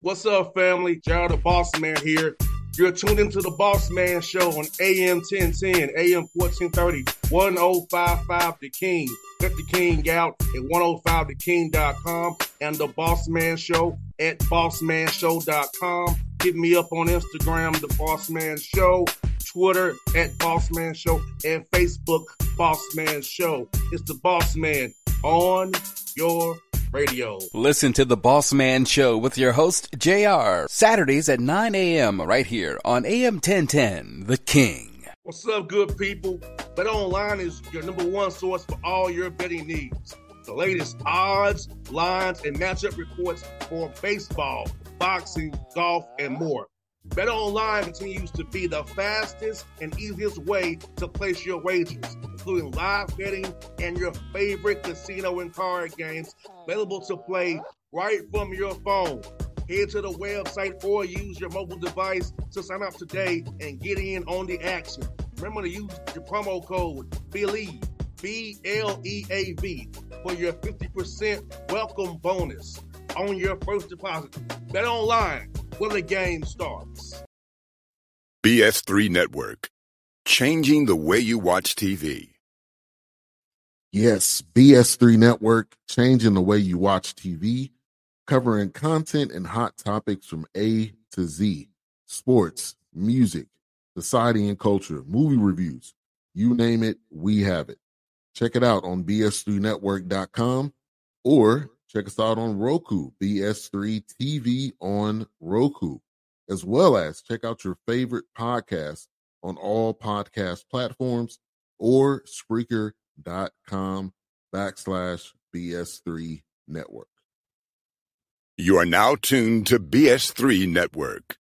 What's up, family? Gerald the Boss Man here. You're tuned into the Boss Man Show on AM 1010, AM 1430, 1055 The King. Let the King out at 105theking.com and the Boss Man Show at bossmanshow.com. Hit me up on Instagram, The Boss Man Show, Twitter at Boss Man Show, and Facebook, Boss Man Show. It's the Boss Man on your radio. Listen to the Boss Man Show with your host, JR, Saturdays at 9 a.m. right here on AM 1010, The King. What's up, good people? BetOnline is your number one source for all your betting needs. The latest odds, lines, and matchup reports for baseball, boxing, golf, and more. BetOnline continues to be the fastest and easiest way to place your wagers, including live betting and your favorite casino and card games available to play right from your phone. Head to the website or use your mobile device to sign up today and get in on the action. Remember to use your promo code BELIEVE, BLEAV, for your 50% welcome bonus on your first deposit. BetOnline, where the game starts. BS3 Network, changing the way you watch TV. Yes, BS3 Network, changing the way you watch TV, covering content and hot topics from A to Z, sports, music, society and culture, movie reviews, you name it, we have it. Check it out on bs3network.com or check us out on Roku, BS3 TV on Roku, as well as check out your favorite podcast on all podcast platforms or Spreaker.com/BS3 Network. You are now tuned to BS3 Network.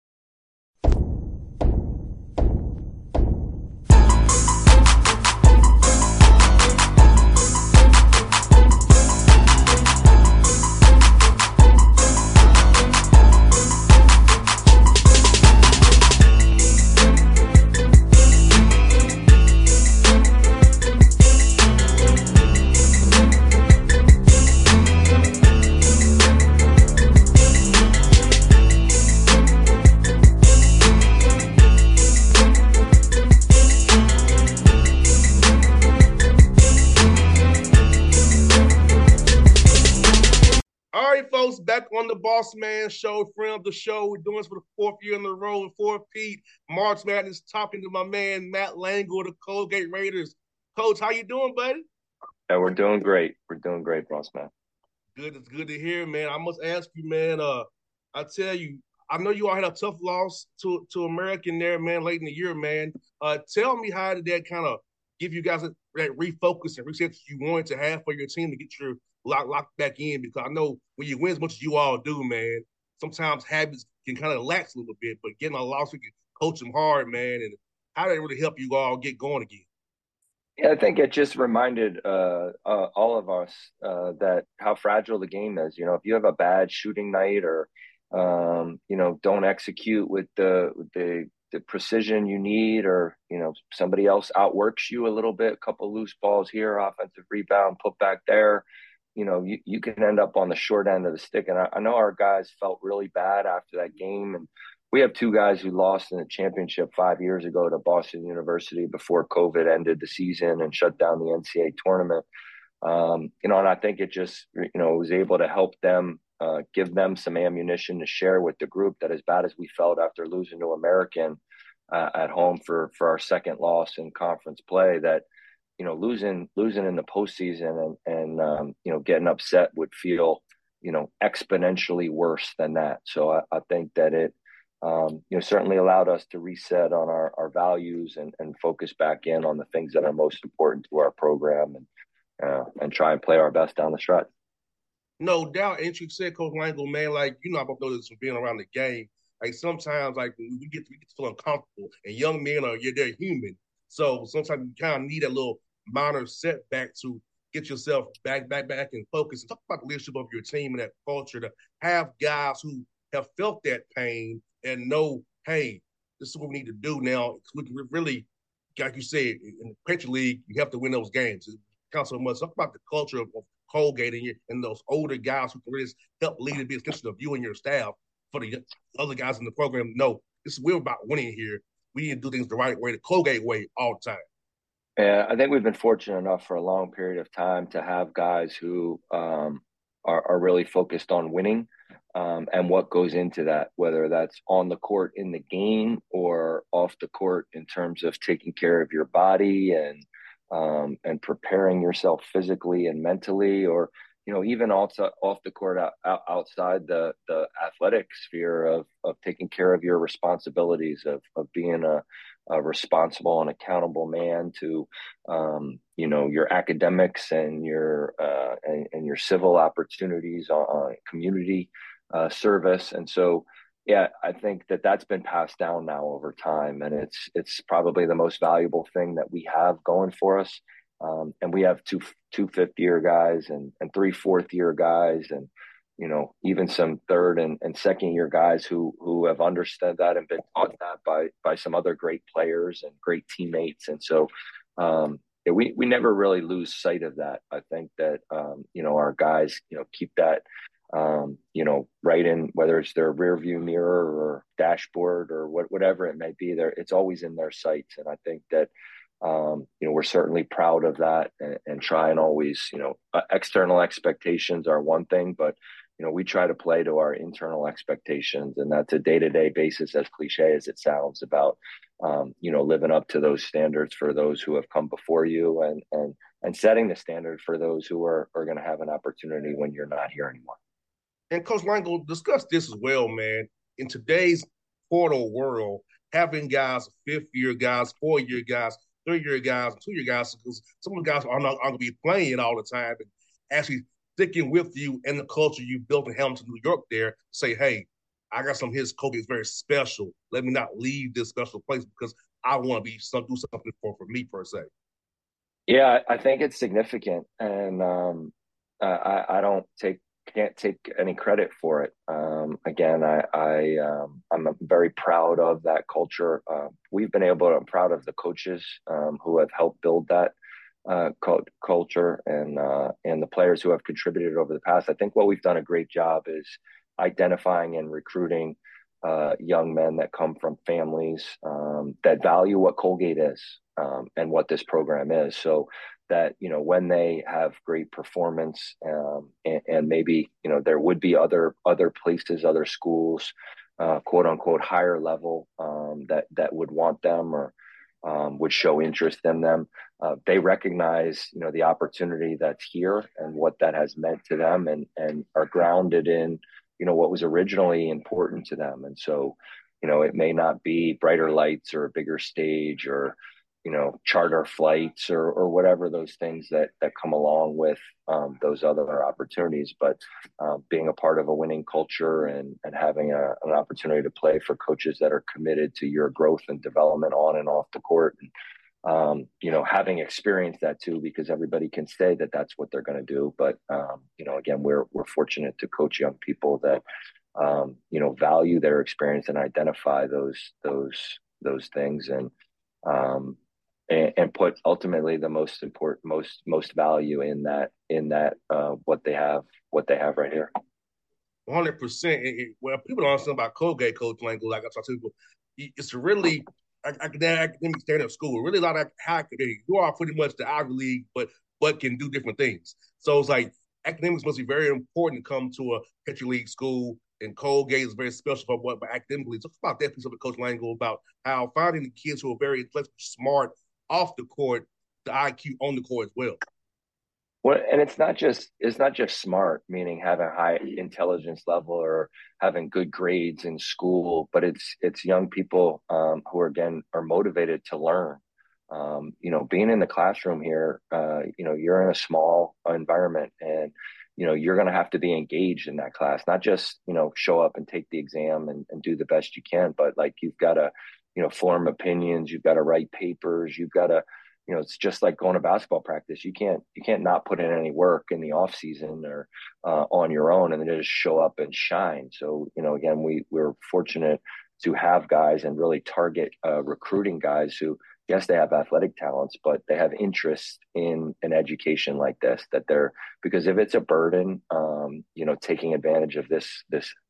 Back on the Boss Man Show, friend of the show. We're doing this for the fourth year in a row in Fort Pete. March Madness, talking to my man, Matt Langle of the Colgate Raiders. Coach, how you doing, buddy? Yeah, we're doing great. We're doing great, Boss Man. Good. It's good to hear, man. I must ask you, man, I tell you, I know you all had a tough loss to American there, man, late in the year, man. Tell me, how did that kind of give you guys that refocus and reset you wanted to have for your team to get your locked back in? Because I know when you win as much as you all do, man, sometimes habits can kind of lax a little bit, but getting a loss, we can coach them hard, man. And how did it really help you all get going again? Yeah, I think it just reminded all of us that how fragile the game is. You know, if you have a bad shooting night or, you know, don't execute with the precision you need, or, you know, somebody else outworks you a little bit, a couple loose balls here, offensive rebound, put back there, you know, you can end up on the short end of the stick. And I know our guys felt really bad after that game. And we have two guys who lost in the championship 5 years ago to Boston University before COVID ended the season and shut down the NCAA tournament. You know, and I think it just, you know, was able to help them, give them some ammunition to share with the group, that as bad as we felt after losing to American at home for our second loss in conference play, that, you know, losing in the postseason and you know, getting upset would feel, you know, exponentially worse than that. So I think that it, you know, certainly allowed us to reset on our values and focus back in on the things that are most important to our program, and try and play our best down the stretch. No doubt. And you said, Coach Langle, man, like, you know, I both know this from being around the game. Like, sometimes, like, we get to feel uncomfortable, and young men they're human. So sometimes you kind of need a little minor setback to get yourself back and focus. And talk about the leadership of your team and that culture, to have guys who have felt that pain and know, hey, this is what we need to do now. We can really, like you said, in the Patriot League, you have to win those games. It counts so much. Talk about the culture of Colgate and those older guys who can really help lead and be a extension of you and your staff. for the other guys in the program to know we're about winning here. We need to do things the right way, the Colgate way, all the time. Yeah, I think we've been fortunate enough for a long period of time to have guys who are really focused on winning and what goes into that, whether that's on the court in the game or off the court in terms of taking care of your body and preparing yourself physically and mentally, or even also off the court outside the athletic sphere of taking care of your responsibilities of being a responsible and accountable man to your academics and your civil opportunities on community service. And so yeah, I think that's been passed down now over time, and it's probably the most valuable thing that we have going for us. And we have two fifth-year guys and three fourth-year guys, and even some third and second-year guys who have understood that and been taught that by some other great players and great teammates. And so we never really lose sight of that. I think that our guys keep that right in, whether it's their rear view mirror or dashboard or whatever it may be, there it's always in their sights. And I think that we're certainly proud of that and try and always, external expectations are one thing, but we try to play to our internal expectations, and that's a day-to-day basis, as cliche as it sounds, about living up to those standards for those who have come before you and setting the standard for those who are going to have an opportunity when you're not here anymore. And Coach Lango discussed this as well, man. In today's portal world, having guys, fifth-year guys, four-year guys, three-year guys, two-year guys, because some of the guys are not going to be playing all the time, and actually sticking with you and the culture you built in Hamilton, New York there, say, hey, I got some of his Colgate very special. Let me not leave this special place because I want to do something for me, per se. Yeah, I think it's significant, and I can't take any credit for it. Again, I'm very proud of that culture. I'm proud of the coaches who have helped build that culture and the players who have contributed over the past. I think what we've done a great job is identifying and recruiting young men that come from families that value what Colgate is and what this program is, so that when they have great performance and maybe there would be other places, other schools, quote unquote higher level that would want them or would show interest in them. They recognize the opportunity that's here and what that has meant to them, and are grounded in what was originally important to them. And so it may not be brighter lights or a bigger stage or charter flights or whatever those things that come along with those other opportunities, but being a part of a winning culture and having an opportunity to play for coaches that are committed to your growth and development on and off the court. And having experienced that too, because everybody can say that that's what they're going to do. But, again, we're fortunate to coach young people that, value their experience and identify those things and put ultimately the most important, most value in that what they have right here. 100%. Well, people don't understand about Colgate, Coach Lango, like I talk to people, it's really academic standard school, really a lot of high academic. You are pretty much the Ivy League, but can do different things. So it's like academics must be very important to come to a Petri League school, and Colgate is very special for what academically. Talk about that piece of it, Coach Lango, about how finding the kids who are very intellectually smart off the court, the IQ on the court as well. Well, and it's not just smart, meaning having a high intelligence level or having good grades in school, but it's young people who are motivated to learn. Being in the classroom here, you're in a small environment, and you're going to have to be engaged in that class, not just show up and take the exam and do the best you can, but like you've got to form opinions, you've got to write papers, you've got to it's just like going to basketball practice. You can't not put in any work in the off season or on your own and then just show up and shine. So, again, we're fortunate to have guys and really target recruiting guys who, yes, they have athletic talents, but they have interest in an education like this, because if it's a burden, taking advantage of this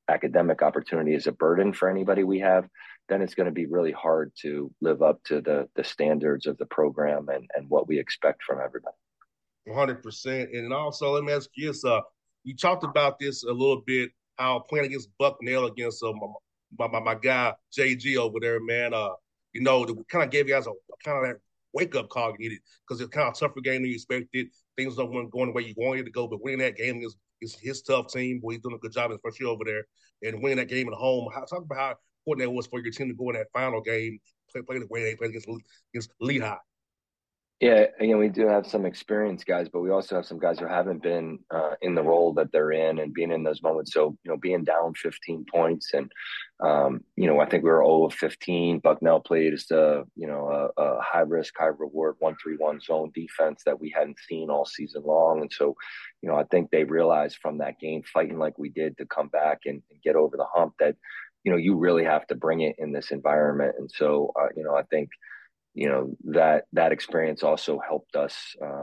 academic opportunity is a burden for anybody we have, then it's going to be really hard to live up to the standards of the program and what we expect from everybody. 100%. And also, let me ask you this: you talked about this a little bit, how playing against Bucknell against my guy JG over there, man. It kind of gave you guys a kind of that wake up call you needed because it's kind of a tougher game than you expected. Things don't want going the way you wanted to go, but winning that game is his tough team. Boy, he's doing a good job in the first year over there, and winning that game at home. Talk about how important that was for your team to go in that final game, play the way they played against Lehigh. Yeah, we do have some experienced guys, but we also have some guys who haven't been in the role that they're in and being in those moments. So, being down 15 points and, I think we were 0 of 15. Bucknell played just a high risk, high reward 1-3-1 zone defense that we hadn't seen all season long. And so, I think they realized from that game, fighting like we did to come back and get over the hump that, you really have to bring it in this environment. And so, I think, that experience also helped us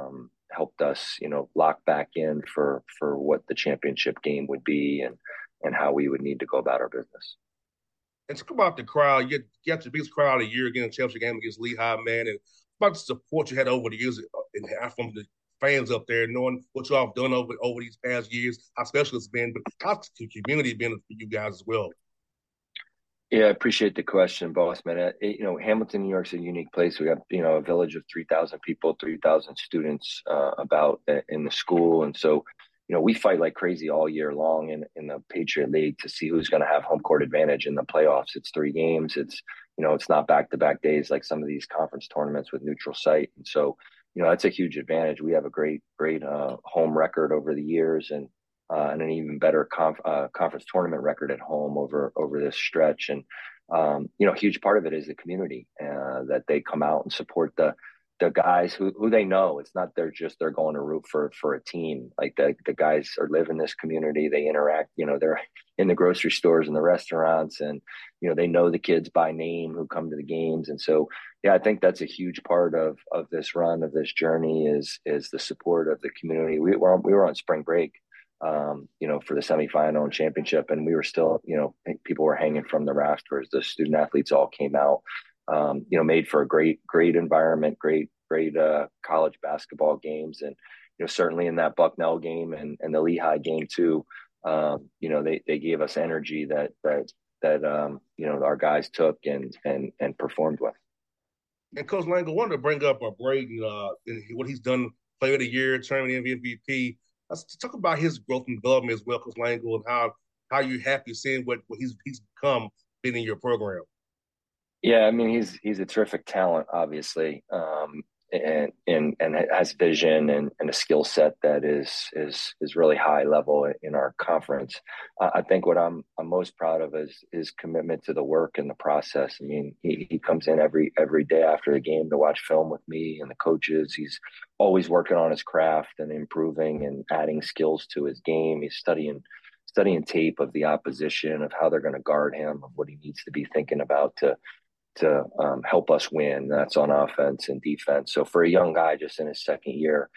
lock back in for what the championship game would be and how we would need to go about our business. And talk about the crowd. You got the biggest crowd of the year again in the championship game against Lehigh, man. And about the support you had over the years and from the fans up there, knowing what y'all have done over these past years, how special it's been, but how the community been for you guys as well. Yeah, I appreciate the question, boss man. Hamilton, New York's a unique place. We got, a village of 3,000 people, 3,000 students about in the school. And so, we fight like crazy all year long in the Patriot League to see who's going to have home court advantage in the playoffs. It's 3 games. It's not back-to-back days like some of these conference tournaments with neutral site. And so, that's a huge advantage. We have a great home record over the years and an even better conference tournament record at home over this stretch. And, a huge part of it is the community that they come out and support the guys who they know. It's not they're going to root for a team. Like the guys live in this community. They interact, they're in the grocery stores and the restaurants and, they know the kids by name who come to the games. And so, yeah, I think that's a huge part of this run, of this journey is the support of the community. We were on spring break, for the semifinal and championship. And we were still, people were hanging from the rafters. The student athletes all came out, made for a great environment, great college basketball games. And, certainly in that Bucknell game and the Lehigh game too, they gave us energy that our guys took and performed with. And Coach Langill, wanted to bring up Braden and what he's done, player of the year, tournament MVP. Let's talk about his growth and development as well, Coach Langill, and how you're happy seeing what he's become being in your program. Yeah, I mean he's a terrific talent, obviously, and has vision and a skill set that is really high level in our conference. I think what I'm most proud of is his commitment to the work and the process. I mean, he comes in every day after the game to watch film with me and the coaches. He's always working on his craft and improving and adding skills to his game. He's studying tape of the opposition, of how they're going to guard him, of what he needs to be thinking about to help us win. That's on offense and defense. So for a young guy just in his second year,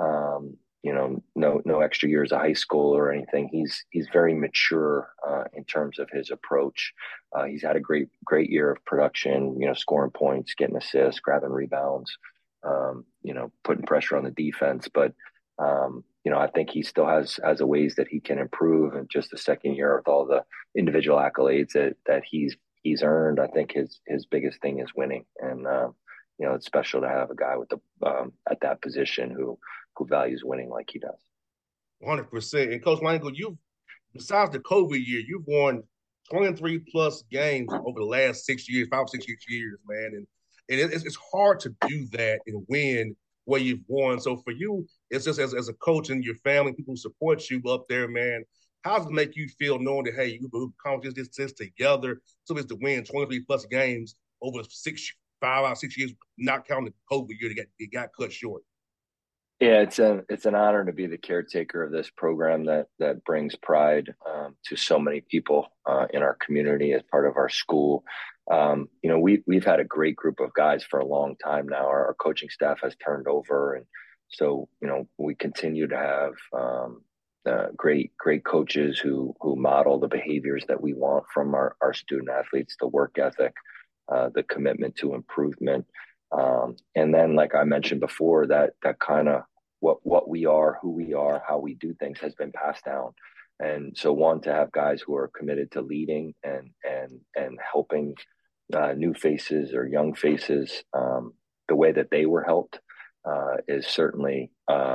no extra years of high school or anything, he's very mature in terms of his approach. He's had a great year of production, scoring points, getting assists, grabbing rebounds, putting pressure on the defense. But I think he still has a ways that he can improve in just the second year with all the individual accolades that he's earned. I think his biggest thing is winning, and it's special to have a guy with at that position who values winning like he does. 100%. And Coach Langill, besides the COVID year, you've won 23 plus games over the last 6 years, 5 or 6 years, man. And it's hard to do that and win where you've won. So for you, it's just as a coach and your family, people who support you up there, man. How does it make you feel knowing that, hey, you accomplished this together? So it's to win 23 plus games over 5 out of 6 years, not counting the COVID year that got cut short. Yeah, it's an honor to be the caretaker of this program that brings pride to so many people in our community as part of our school. We've had a great group of guys for a long time now. Our coaching staff has turned over, and so we continue to have great coaches who model the behaviors that we want from our student athletes, the work ethic, the commitment to improvement. And then, like I mentioned before, that kind of what we are, who we are, how we do things has been passed down. And so to have guys who are committed to leading and helping new faces or young faces the way that they were helped is certainly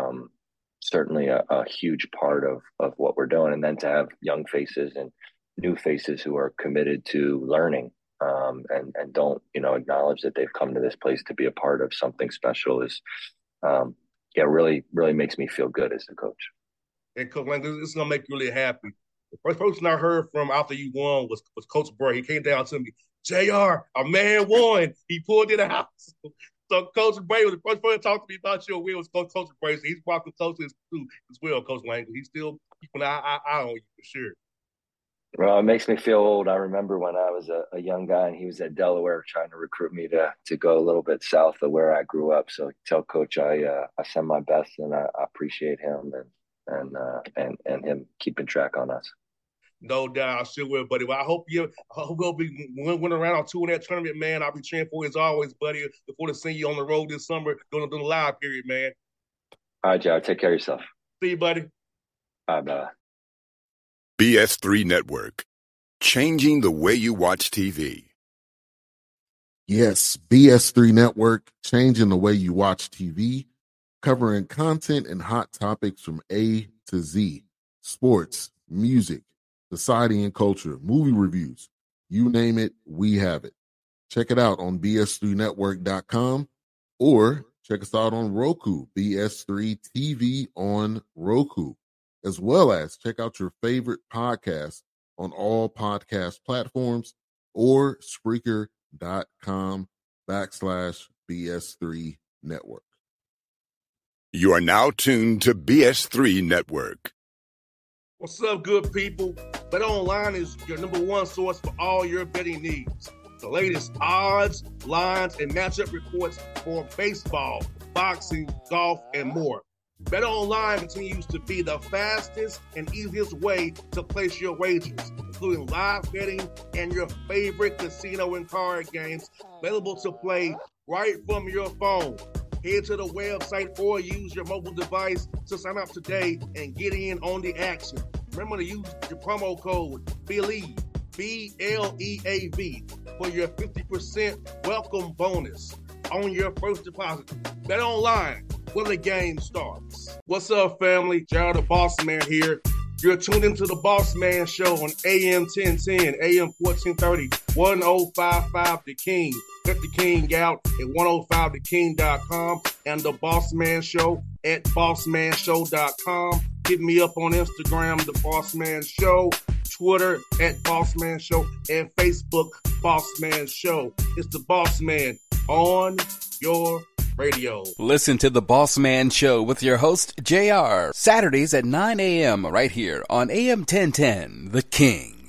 a huge part of what we're doing. And then to have young faces and new faces who are committed to learning and don't, acknowledge that they've come to this place to be a part of something special is, really, really makes me feel good as a coach. And Coach Lang, it's going to make you really happy. The first person I heard from after you won was Coach Bray. He came down to me, JR, a man won. He pulled it out. So Coach Bray was the first person to talk to me about your win was Coach Bray. So he's walking close to his too as well, Coach Lang. He's still keeping an eye on you for sure. Well, it makes me feel old. I remember when I was a young guy and he was at Delaware trying to recruit me to go a little bit south of where I grew up. So tell Coach I send my best and I appreciate him and him keeping track on us. No doubt, I sure will, buddy. Well, I hope we'll be winning around on two in that tournament, man. I'll be cheering for you as always, buddy. Before to see you on the road this summer during the live period, man. All right, Jared. Take care of yourself. See you, buddy. Bye. BS3 Network, changing the way you watch TV. Yes, BS3 Network, changing the way you watch TV, covering content and hot topics from A to Z, sports, music, society and culture, movie reviews, you name it, we have it. Check it out on bs3network.com or check us out on Roku, BS3 TV on Roku, as well as check out your favorite podcast on all podcast platforms or Spreaker.com/BS3 Network. You are now tuned to BS3 Network. What's up, good people? BetOnline is your number one source for all your betting needs. The latest odds, lines, and matchup reports for baseball, boxing, golf, and more. BetOnline continues to be the fastest and easiest way to place your wagers, including live betting and your favorite casino and card games available to play right from your phone. Head to the website or use your mobile device to sign up today and get in on the action. Remember to use your promo code BLEAV, BLEAV, for your 50% welcome bonus on your first deposit. BetOnline, where the game starts. What's up, family? Jared the Boss Man here. You're tuned into the Boss Man Show on AM 1010, AM 1430, 1055 The King. Check The King out at 105theking.com and the Boss Man Show at bossmanshow.com. Hit me up on Instagram, The Boss Man Show, Twitter at Boss Man Show, and Facebook, Boss Man Show. It's the Boss Man on your radio. Listen to The Boss Man Show with your host, JR, Saturdays at 9 a.m. right here on AM 1010, The King.